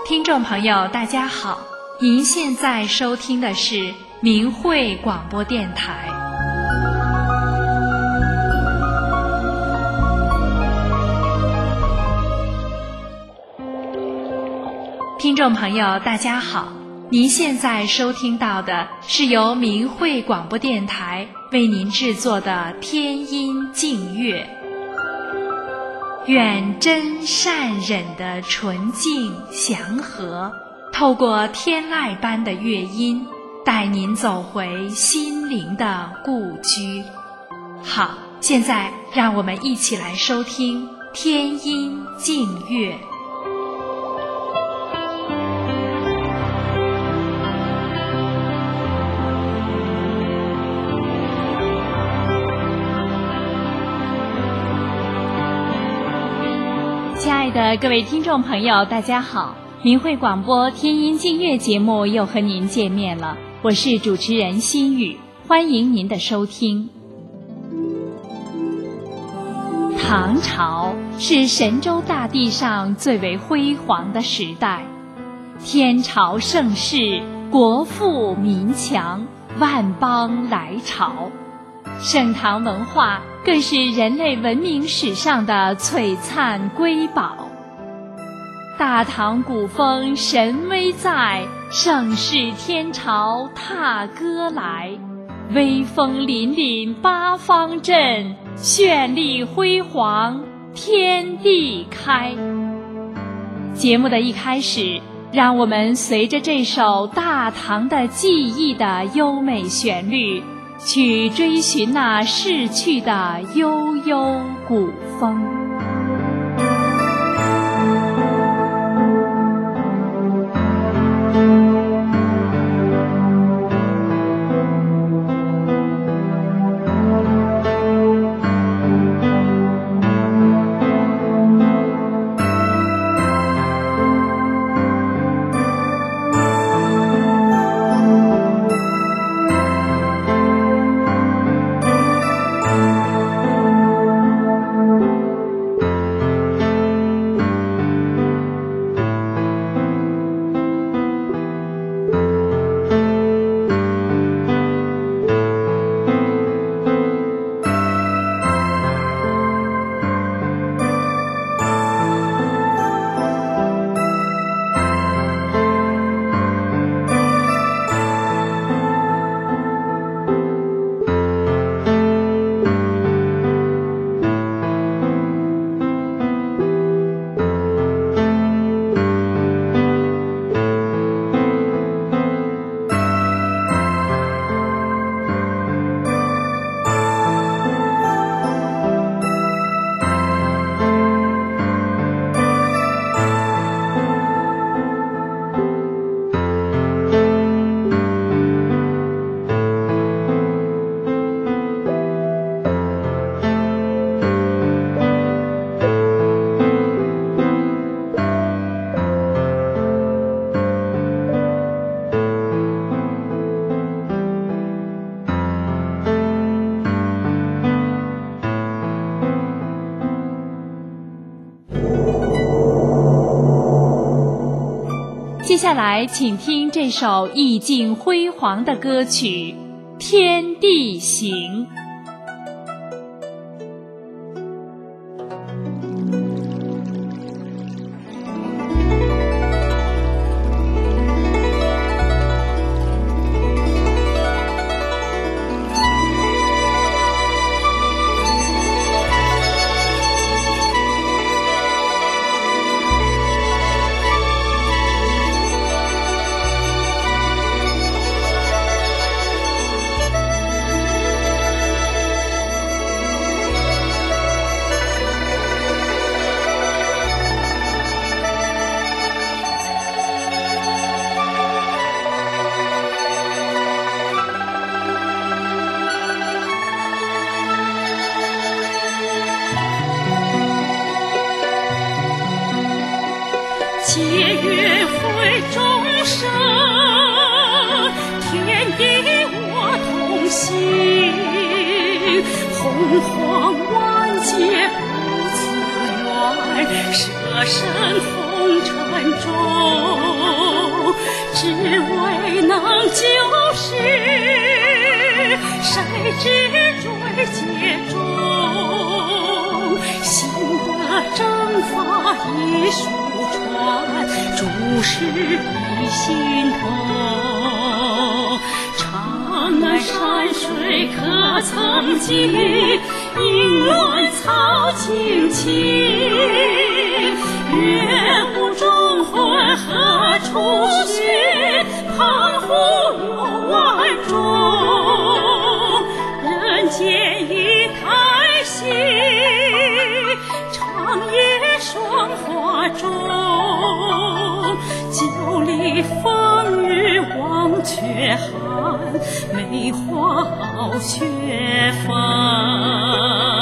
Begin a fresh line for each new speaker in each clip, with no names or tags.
听众朋友大家好，您现在收听的是明慧广播电台。听众朋友大家好，您现在收听到的是由明慧广播电台为您制作的天音净乐。愿真善忍的纯净祥和，透过天籁般的乐音，带您走回心灵的故居。好，现在让我们一起来收听天音净乐。亲爱的各位听众朋友大家好，明慧广播天音净乐节目又和您见面了，我是主持人心雨，欢迎您的收听。唐朝是神州大地上最为辉煌的时代，天朝盛世，国富民强，万邦来朝，盛唐文化更是人类文明史上的璀璨瑰宝。大唐古风神威在，盛世天朝踏歌来，威风凛凛八方震，绚丽辉煌天地开。节目的一开始，让我们随着这首大唐的记忆的优美旋律，去追寻那逝去的悠悠古风。接下来请听这首意境辉煌的歌曲《天地行》。
皆愿会众生，天地我同行，洪荒万劫不自愿，舍身佛红尘中，只为能救世，谁知追劫中，心的正法已疏传，诸事已心痛。长安山水可曾记，应乱草青青。月雾中魂何处寻？澎湖有万种，人间一叹息，长夜霜华中，酒里风雨忘却寒，梅花傲雪帆。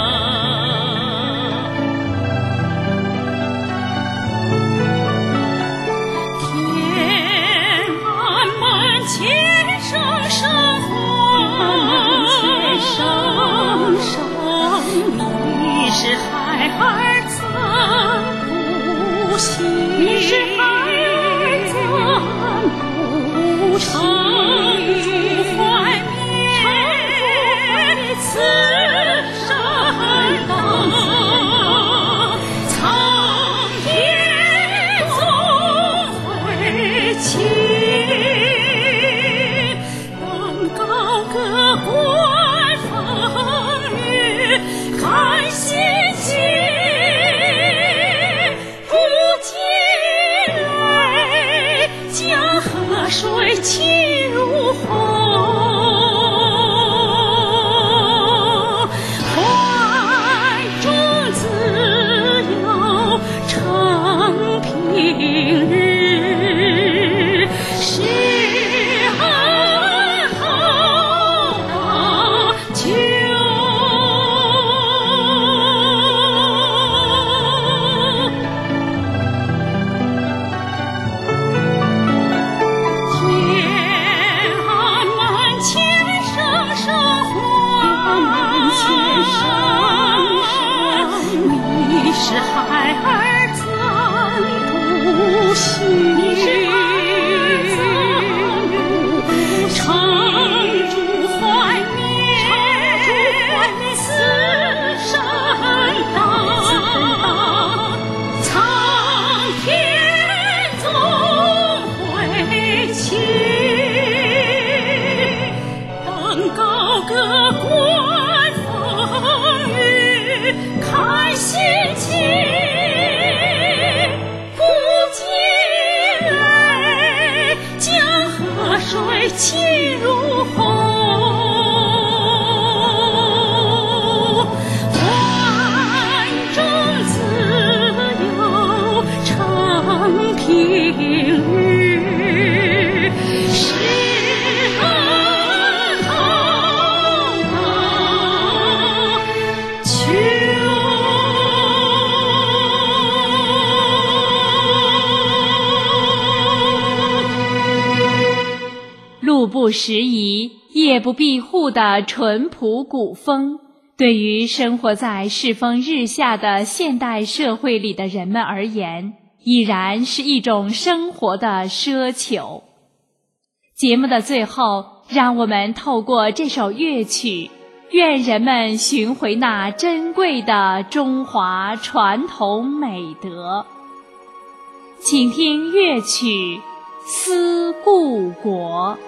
你是孩儿怎不惜？你是孩儿怎不惜？常驻怀缅，此生当，苍天总会亲，登高歌观风雨，看心情，不尽泪，江河水起如虹。怀中自有承平日，是安好大久。你是孩儿怎不惜？你是孩儿怎不惜？常驻怀缅，此生当，苍天总会亲，登高歌观风雨，看心情，不尽泪，江河水起如虹。怀中自有承平日，是安好大久。
路不拾遗，夜不闭户的淳朴古风，对于生活在世风日下的现代社会里的人们而言，依然是一种生活的奢求。节目的最后，让我们透过这首乐曲，愿人们寻回那珍贵的中华传统美德。请听乐曲《思故国》。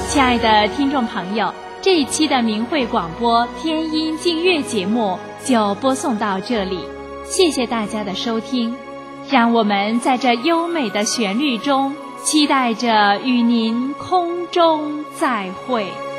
亲爱的听众朋友，这一期的明慧广播天音净月节目就播送到这里，谢谢大家的收听。让我们在这优美的旋律中，期待着与您空中再会。